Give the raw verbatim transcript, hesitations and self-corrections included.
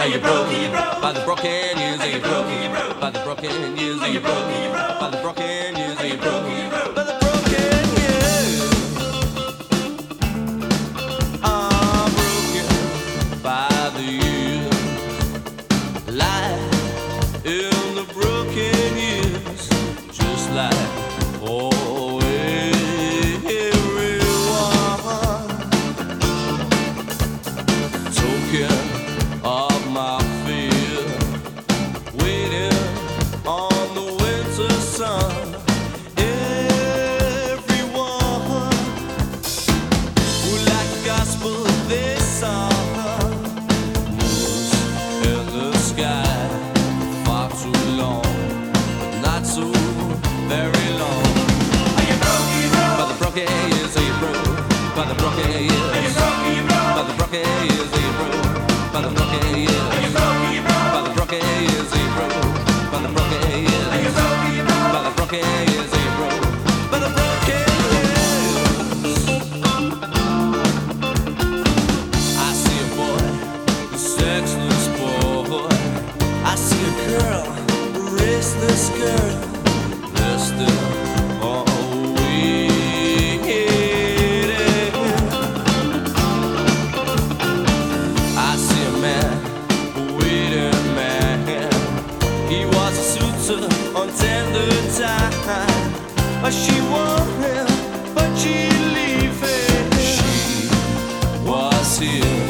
Are you broke? By the broken years, are you broke? By the broken years, are you broke? By the broken years, are you broke? By the broken years, I'm broken by the years. Life in the broken years, just like oh everyone. Token of my fear, waiting on the winter sun. Everyone who like gospel this song moves in the sky far too long, but not so very long. Are you broke? Are you broke? By the broken years, are you broke? By the broken years, Are you broke? Are you broke? by the broken years, are you broke? By the broken years, Are you broke? Are you broke? by the broken years, are you broke? By the broken years, Are you broke? Are you broke? by the broken years, are you broke? By the broken years. I see a boy, a sexless boy. I see a girl, a restless girl. They're still all waiting. I see a man, a waiting man. He was a suitor on tender time. But she want him, but she leave him. She was here